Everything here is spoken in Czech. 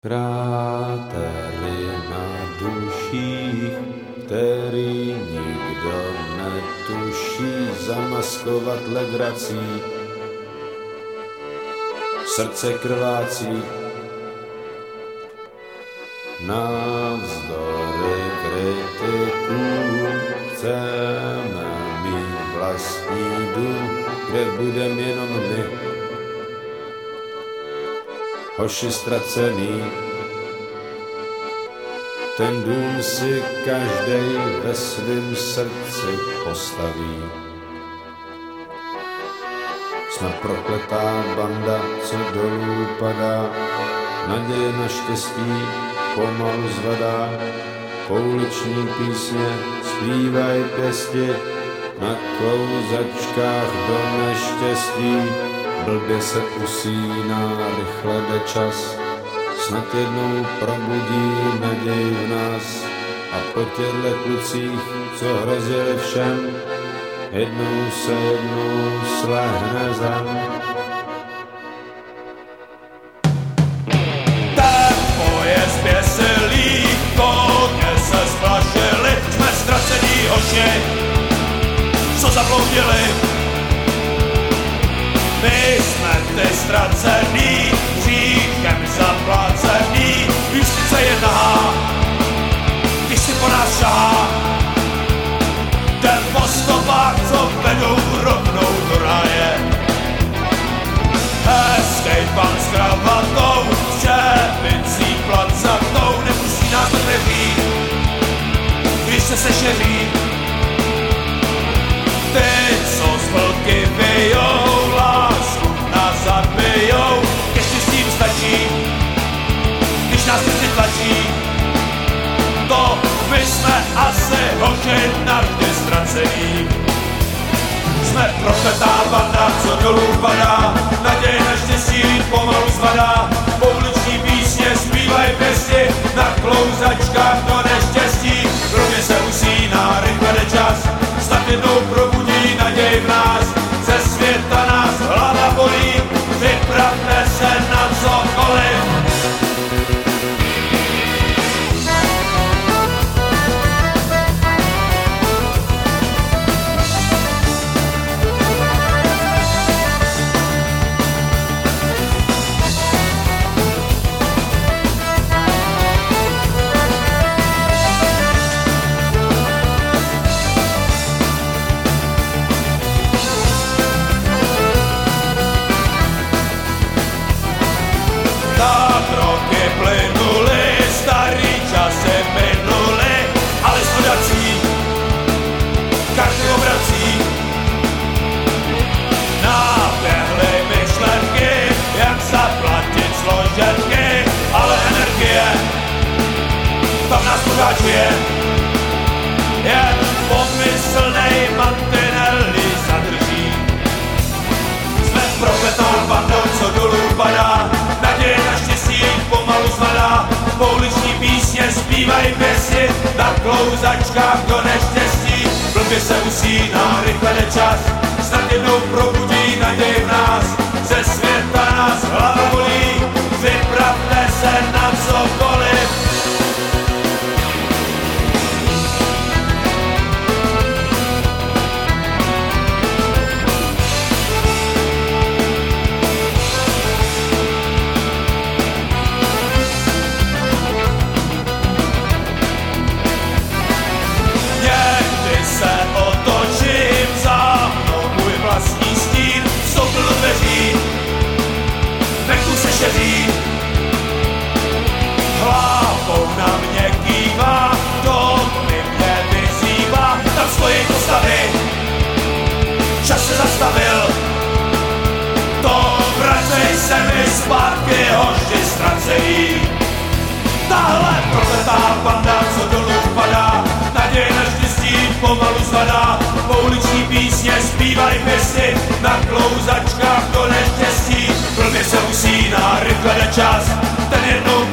Krátery na duších, který nikdo netuší zamaskovat legrací. Srdce krvácí, navzdory kritikům chceme mít vlastní dům, kde budem jenom my. Hoši ztracený, ten dům si každej ve svým srdci postaví. Jsme prokletá banda, co dolů padá, naděje na štěstí pomalu zvadá. Pouliční písně zpívaj pěsti, na klouzačkách do neštěstí. Blbě se usíná, rychle jde čas, snad jednou probudí naději v nás. A po těchto klucích, co hrozili všem, jednou slehne zem. Tempo je zběsilý, koně se splašili, jsme ztracení hoši, co zabloudili. My jsme ty ztracený, hříchem zaplacený, justice je nahá, když si po nás šahá. Jdem po stopách, co vedou rovnou do ráje. Hezkej pan s kravatou, s čepicí placatou, nepustí nás do dveří, když se sešeří. Ty, co z vlky vyjou, lásku nás zabijou, ještě s tím stačí, když nás ty tlačí. To my jsme asi hoši navždy ztracení. Jsme prokletá banda, co dolů padá, naděje na štěstí pomalu zvadá. Pouliční písně zpívaj pěsti, na klouzačkách do neštěstí. Rovně se usíná, rychle jde čas, snad jednou probudí naději v nás. Ze světa nás hlava bolí, připravte se na cokoliv. Tak roky plynuly, starý časy minuly, ale s hodací karty obrací. Naběhly myšlenky, jak zaplatit složenky, ale energie tam nás pořád žije. Jen pomyslnej mantinely zadrží. Jsme prokletá banda, co dolů padá, naděje na štěstí pomalu zvadá. Pouliční písně zpívaj pěsti, na klouzačkách do neštěstí. Blbě se usíná, rychle jde čas, snad jednou probudí naději v nás. Ze světa nás hlava bolí, připravte se na cokoliv. Hlavou na mě kývá, domy mě vyzývá, tam stojí postavy, čas se zastavil. To vracej se mi zpátky, hoši ztracený. Tahle prokletá banda, co dolů padá, naděje na štěstí pomalu zvadá. Pouliční písně zpívaj pěsti, na klouzačkách do neštěstí. Blbě se usíná, rychle jde čas, ten jednou